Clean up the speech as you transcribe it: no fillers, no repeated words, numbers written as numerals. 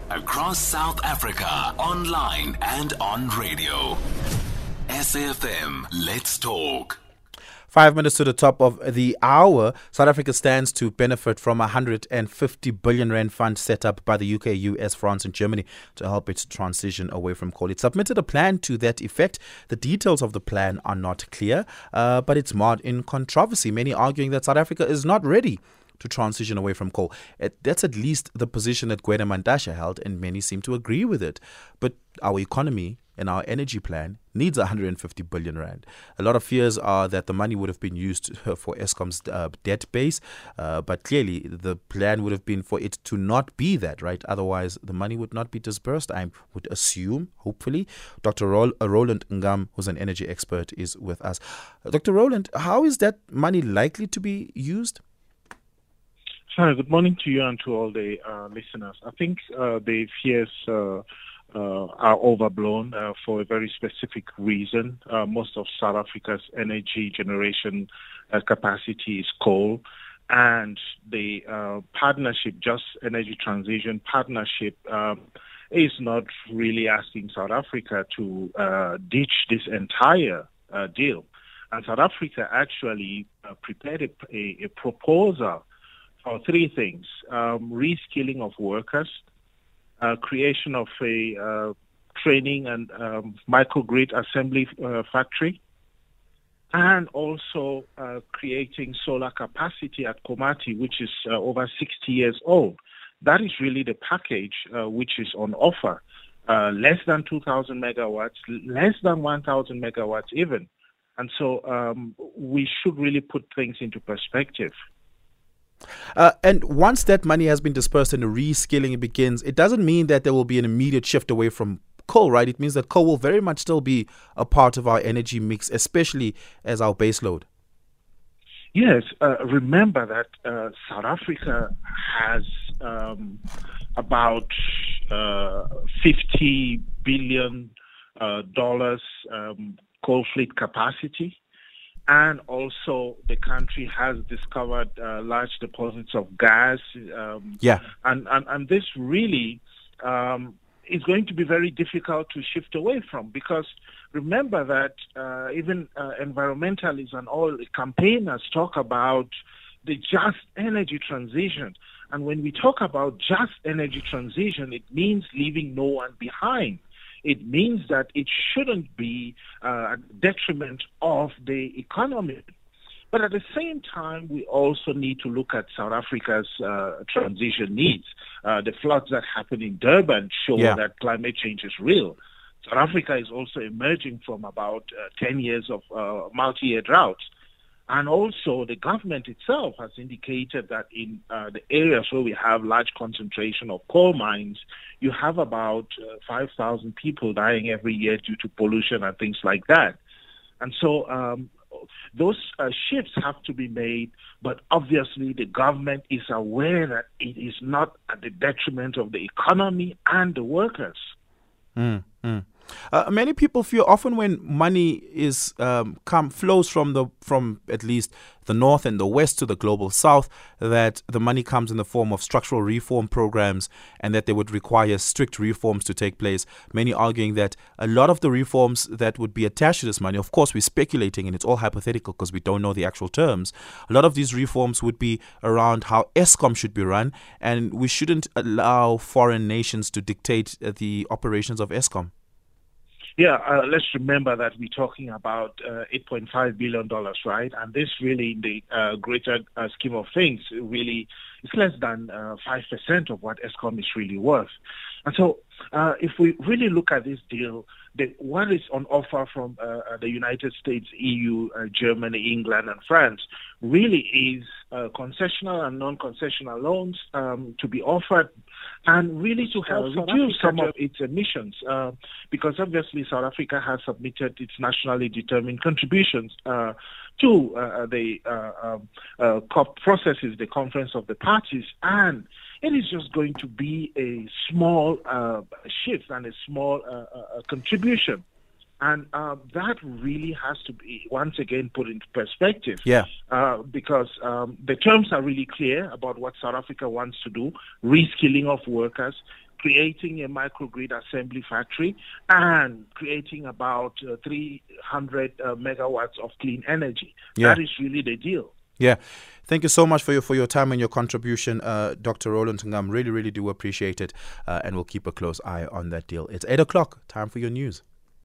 across South Africa, online and on radio. SAFM, let's talk. 5 minutes to the top of the hour. South Africa stands to benefit from a 150 billion rand fund set up by the UK, US, France and Germany to help its transition away from coal. It submitted a plan to that effect. The details of the plan are not clear, but it's marred in controversy, many arguing that South Africa is not ready to transition away from coal. That's at least the position that Gwede Mantashe held, and many seem to agree with it. But our economy and our energy plan needs 150 billion rand. A lot of fears are that the money would have been used for Eskom's debt base, but clearly the plan would have been for it to not be that, right? Otherwise, the money would not be dispersed, I would assume, hopefully. Dr. Roland Ngam, who's an energy expert, is with us. Dr. Roland, how is that money likely to be used? Hi, good morning to you and to all the listeners. I think the fears are overblown for a very specific reason. Most of South Africa's energy generation capacity is coal, and the partnership, Just Energy Transition Partnership, is not really asking South Africa to ditch this entire deal. And South Africa actually prepared a proposal for three things: reskilling of workers, creation of a training and microgrid assembly factory, and also creating solar capacity at Komati, which is over 60 years old. That is really the package which is on offer. Less than 2,000 megawatts, less than 1,000 megawatts even. And so we should really put things into perspective. And once that money has been dispersed and the reskilling begins, it doesn't mean that there will be an immediate shift away from coal, right? It means that coal will very much still be a part of our energy mix, especially as our baseload. Yes, remember that South Africa has about $50 billion coal fleet capacity. And also the country has discovered large deposits of gas. And this really is going to be very difficult to shift away from, because remember that even environmentalists and all campaigners talk about the just energy transition. And when we talk about just energy transition, it means leaving no one behind. It means that it shouldn't be a detriment of the economy. But at the same time, we also need to look at South Africa's transition needs. The floods that happened in Durban show that climate change is real. South Africa is also emerging from about 10 years of multi-year droughts. And also the government itself has indicated that in the areas where we have large concentration of coal mines, you have about 5,000 people dying every year due to pollution and things like that. And so those shifts have to be made, but obviously the government is aware that it is not at the detriment of the economy and the workers. Many people feel often when money is flows from at least the north and the west to the global south, that the money comes in the form of structural reform programs and that they would require strict reforms to take place. Many arguing that a lot of the reforms that would be attached to this money, of course we're speculating and it's all hypothetical because we don't know the actual terms, a lot of these reforms would be around how Eskom should be run, and we shouldn't allow foreign nations to dictate the operations of Eskom. Yeah, let's remember that we're talking about $8.5 billion, right? And this really, in the greater scheme of things, really is less than 5% of what Eskom is really worth. And so if we really look at this deal, what is on offer from the United States, EU, Germany, England, and France really is concessional and non-concessional loans to be offered, and really to help reduce some of its emissions, because obviously South Africa has submitted its nationally determined contributions to the COP processes, the Conference of the Parties, and it is just going to be a small shift and a small contribution. And that really has to be, once again, put into perspective. Because the terms are really clear about what South Africa wants to do: reskilling of workers, creating a microgrid assembly factory, and creating about 300 megawatts of clean energy. That is really the deal. Thank you so much for your time and your contribution, Dr. Roland Ngam. Really, really do appreciate it. And we'll keep a close eye on that deal. It's 8 o'clock. Time for your news.